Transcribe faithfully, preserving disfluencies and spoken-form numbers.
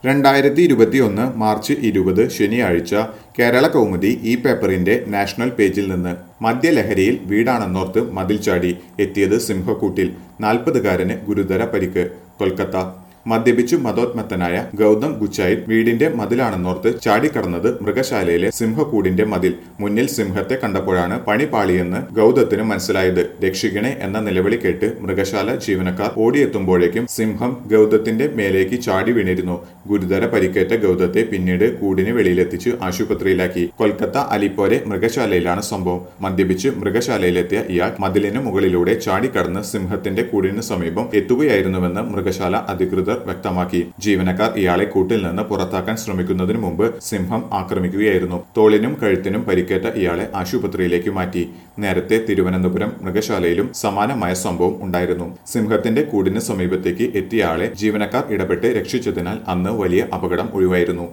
രണ്ടായിരത്തി ഇരുപത്തി ഒന്ന് മാർച്ച് ഇരുപത് ശനിയാഴ്ച കേരള കൗമുദി ഈ പേപ്പറിന്റെ നാഷണൽ പേജിൽ നിന്ന് മദ്യലഹരിയിൽ വീടാണെന്നോർത്ത് മതിൽ ചാടി എത്തിയത് സിംഹക്കൂട്ടിൽ നാൽപ്പതുകാരന് ഗുരുതര പരിക്ക് കൊൽക്കത്ത മദ്യപിച്ചു മതോന്മത്തനായ ഗൗതം ഗുച്ചായിൽ വീടിന്റെ മതിലാണെന്നോർത്ത് ചാടിക്കടന്നത് മൃഗശാലയിലെ സിംഹക്കൂടിന്റെ മതിൽ മുന്നിൽ സിംഹത്തെ കണ്ടപ്പോഴാണ് പണി പാളിയെന്ന് ഗൗതത്തിന് മനസ്സിലായത്. രക്ഷിക്കണേ എന്ന നിലവിളി കേട്ട് മൃഗശാല ജീവനക്കാർ ഓടിയെത്തുമ്പോഴേക്കും സിംഹം ഗൗതത്തിന്റെ മേലേക്ക് ചാടി വീണിരുന്നു. ഗുരുതര പരിക്കേറ്റ ഗൗതത്തെ പിന്നീട് കൂടിന് വെളിയിലെത്തിച്ച് ആശുപത്രിയിലാക്കി. കൊൽക്കത്ത അലിപ്പോരെ മൃഗശാലയിലാണ് സംഭവം. മദ്യപിച്ച് മൃഗശാലയിലെത്തിയ ഇയാൾ മതിലിന് മുകളിലൂടെ ചാടിക്കടന്ന് സിംഹത്തിന്റെ കൂടിന് സമീപം എത്തുകയായിരുന്നുവെന്ന് മൃഗശാല അധികൃതർ വ്യക്തമാക്കി. ജീവനക്കാർ ഇയാളെ കൂട്ടിൽ നിന്ന് പുറത്താക്കാൻ ശ്രമിക്കുന്നതിന് മുമ്പ് സിംഹം ആക്രമിക്കുകയായിരുന്നു. തോളിനും കഴുത്തിനും പരിക്കേറ്റ ഇയാളെ ആശുപത്രിയിലേക്ക് മാറ്റി. നേരത്തെ തിരുവനന്തപുരം മൃഗശാലയിലും സമാനമായ സംഭവം ഉണ്ടായിരുന്നു. സിംഹത്തിന്റെ കൂടിന് സമീപത്തേക്ക് എത്തിയ ആളെ ജീവനക്കാർ ഇടപെട്ട് രക്ഷിച്ചതിനാൽ അന്ന് വലിയ അപകടം ഒഴിവായിരുന്നു.